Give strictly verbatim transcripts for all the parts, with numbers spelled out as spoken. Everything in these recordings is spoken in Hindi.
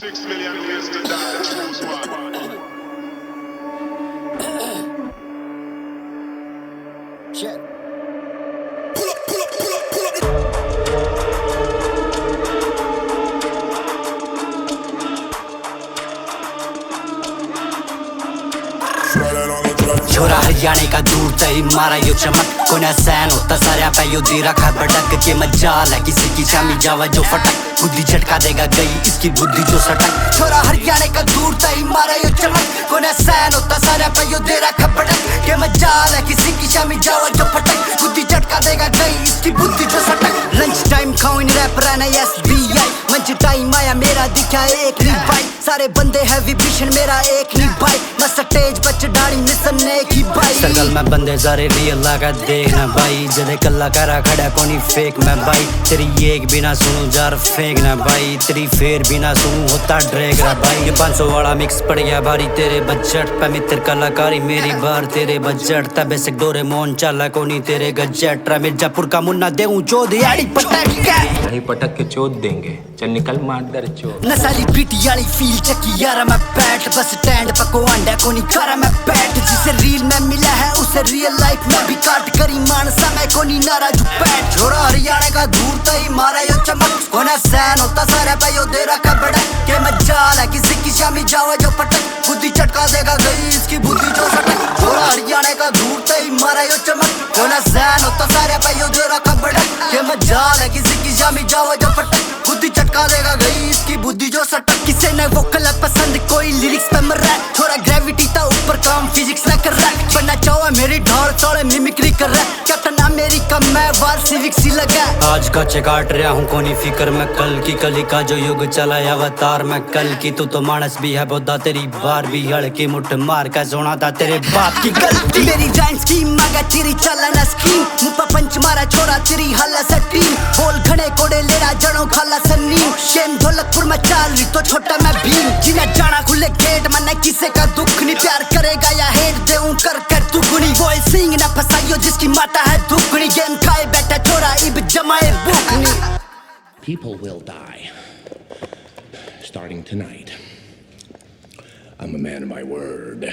Six million ways to die, choose one. Check. छोरा हरियाणे का दूर तई मारा यो चमक कोना सैन होता सारा पे यो दे रखा भटक के मजाल है किसी की चामी जावा जो फटक बुद्धि झटका देगा गई इसकी बुद्धि जो सटक छोरा हरियाणे का दूर तई मारा यो चमक कोना सैन होता सारा पे यो दे रखा भटक के मजाल है किसी की चामी जावा जो फटक बुद्धि झटका देगा गई इसकी बुद्धि जो सटक लंच टाइम खाओ इन रैपर ना S B I munch time आया मेरा दिखा एक नहीं भाई सारे बंदे है विभीषण मेरा एक नहीं भाई मैं स्टेज बच डाड़ी मिशन ने की भाई सर्कल में बंदे सारे रियल लगा देखना भाई जदे कल्ला करा खड़ा कोनी फेक मैं भाई तेरी एक बिना सुनू जार फेंक ना भाई तेरी फेर बिना सुनू होता ड्रैग रहा भाई ये पाँच सौ वाला मिक्स पड़ गया भारी तेरे बजट पे मित्र कलाकारी मेरी बार तेरे बजट तबे से डोरे मोन चला कोनी तेरे गजट रा मिर्जापुर का मुन्ना देऊं चोद याड़ी पटक के नहीं पटक के चोद देंगे चल निकल मार दर चोद नसाली पीटी वाली फील चकी यारा मैं बैठ बस स्टैंड पको अंडा कोनी करा मैं बैठ जिसे रील में मिला है उसे रियल लाइफ में भी काट करी मानसा मैं कोनी नारा जो बैठ छोरा हरियाणा का दूर तई मारा यो चमक कोना सैन होता सारा पे यो दे रखा बड़ा के मजाल है किसी की शामी जावा जो पटक बुद्धि चटका देगा गई इसकी बुद्धि जो सटक छोरा हरियाणा का दूर तई मारा यो चमक कोना सैन होता सारा पे यो दे रखा बड़ा के मजाल है किसी की शामी जावा जो पटक बुद्धि चटका देगा गई इसकी बुद्धि जो सटक किसे न वोकल पसंद कोई लिरिक्स पे मर रहा छोरा ग्रेविटी ता ऊपर काम फिजिक्स ना कर रहा बनना चाहो मेरी ढाल चौड़े मिमिक्री कर रहा कैप्टन अमेरिका मैं वार सिविक्स ही लगा आज का काट रहा हूँ कोनी फिकर में कल की कली का जो युग चला अवतार में कल की तू तो मानस भी है बोदा तेरी बार भी हड़की मुठ मार का सोना था तेरे बाप की गलती मेरी जाइन स्कीम मांगा तेरी चलना स्कीम मुंह पर पंच मारा छोरा तेरी हल्ला सटी बोल घने कोड़े लेरा जड़ों खाला सन्नी शेम ढोलकपुर में चाल रही तो छोटा मैं भीम जिन्हें जाना खुले गेट मन किसे का दुख नहीं प्यार करेगा या हेट देऊं कर कर तू गुनी वो सिंह ना फसाइयो जिसकी माता है दुखनी गेम खाए बैठा छोरा इब जमाए बुकनी People will die starting tonight. I'm a man of my word.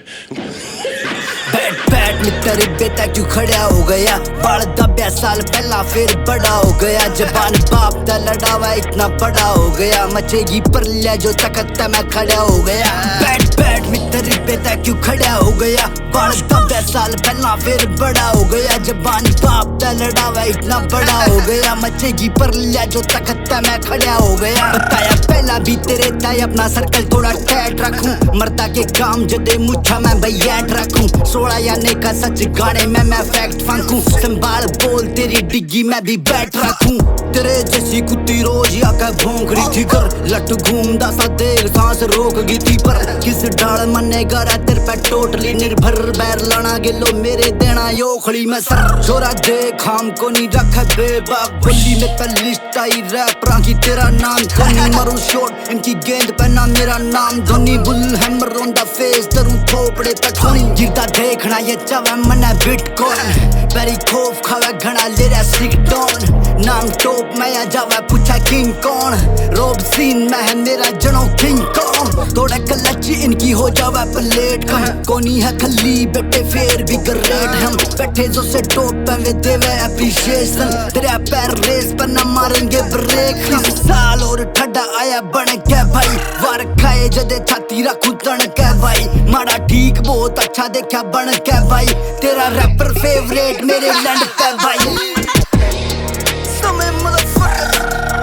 बैठ बैठ मित्र बेटा क्यों खड़ा हो गया बाल दब्या साल पहला फिर बड़ा हो गया जबान बाप दा लड़ावा इतना बड़ा हो गया मचेगी पर लिया जो तकत मैं खड़ा हो गया बैठ बैठ मित्र बेटा क्यों खड़ा हो गया बाल दब्या साल पहला फिर बड़ा हो गया जबान बाप दा लड़ावा इतना बड़ा हो गया मचेगी पर लिया जो तकत मैं खड़ा हो गया बताया पहला भी तेरे ताई अपना सर्कल थोड़ा टाइट रखूं मर्दा के काम जदे मुझा मैं बैठ रखूं सोलह याने का सच गाने में मैं फैक्ट फांकूं संभाल बोल तेरी डिग्गी में भी बैठ रखूं तेरे जैसी कुत्ती रोज आकर भौंक रही थी कर लट घूमदा सा देख सांस रोक गई थी पर किस डाल मने गरा तेरे पे टोटली निर्भर बैर लाना गेलो मेरे देना योखड़ी में सर छोरा देख हम को नहीं रख बेबाक बोली में पे लिस्ट आई रैपरा की तेरा नाम धोनी मरू शॉट इनकी गेंद पे ना मेरा नाम Dhoni bull hammer on the face दरू थोपड़े पे ठोनी गिरता देखना ये चावा मना बिटकॉइन बेरी खोफ खावा घना लेरा सिक डॉन नाम टॉप मैं आ जावा पूछा किंग कौन रोब सीन में है मेरा जनो किंग कौन थोड़ा कलची इनकी हो जावा प्लेट कम कोनी है खली बैठे फेर भी ग्रेट हम बैठे जो से टॉप पे वे देवे एप्रिशिएशन तेरे पैर रेस पर ना मारेंगे ब्रेक साल और ठंडा आया बन के भाई वार खाए जदे छाती रखूं तन के भाई माड़ा ठीक बहुत अच्छा देखा बन के भाई तेरा रैपर फेवरेट मेरे लैंड पे भाई समय motherfucker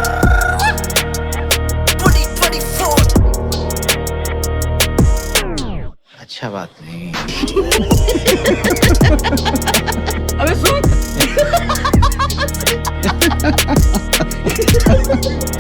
twenty twenty-four अच्छा बात नहीं अबे सुन